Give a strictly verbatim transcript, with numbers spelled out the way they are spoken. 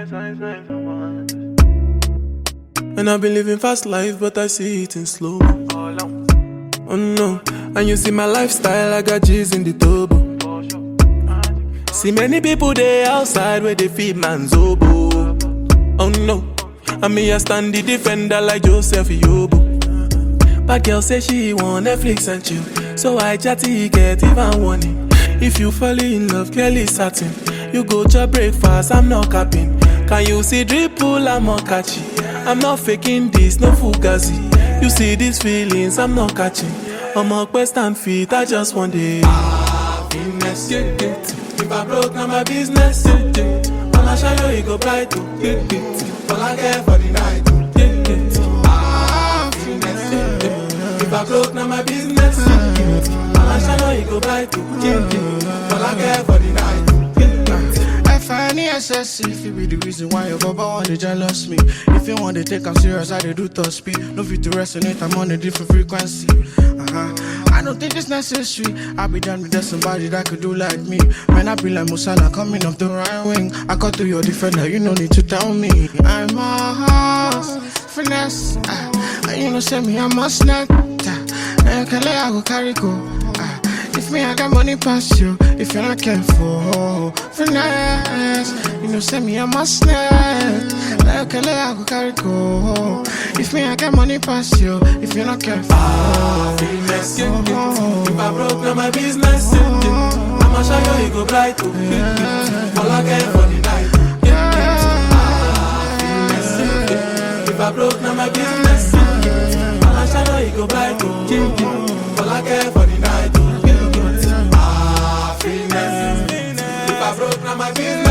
And I've been living fast life, but I see it in slow. Oh no, and you see my lifestyle, I got G's in the turbo. See many people there outside where they feed man's oboe. Oh no, and me I stand the defender like Joseph Yobo. But girl say she want Netflix and chill, so I chatty get even warning. If you fall in love, clearly certain, you go to breakfast, I'm not capping. Can you see dripple, I'm not catchy. I'm not faking this, no fugazi. You see these feelings, I'm not catching. I'm a quest and feet, I just want it. Happiness, yeah, yeah. If I broke, now my business, yeah, yeah. I'ma show you, it go bright, too, yeah, yeah. All I care for the night, yeah, yeah. Happiness, yeah, yeah. If I broke, now my business, yeah, yeah. I'ma show you, it go bright, too, yeah, yeah. All I care for the night. F N E S S, if it be the reason why your baba want to jealous me. If you want to take I'm serious, I do top speed. No fit to resonate, I'm on a different frequency. Uh-huh. I don't think it's necessary. I'll be done with that somebody that could do like me. Man, I be like Musala coming off the right wing. I got to your defender, you no need to tell me. I'm a horse, finesse. Uh, you know, send me, I must not. Uh, can I go carry go. Uh, If me, I got money past you. If you're not careful, finesse. You know, send me a must net. Like a I go carry go. If me, I got money past you. If you're not careful, ah, finesse, yeah, yeah. If I broke, now my business, yeah, yeah. I'ma show you, it go bright, too, yeah, yeah. All I care for the night, yeah, yeah. Ah, finesse, yeah, yeah. If I broke, now my business, yeah, yeah. I'ma show you, it go bright, too, yeah, yeah. All I care for the night, yeah, yeah. If I broke, now my business.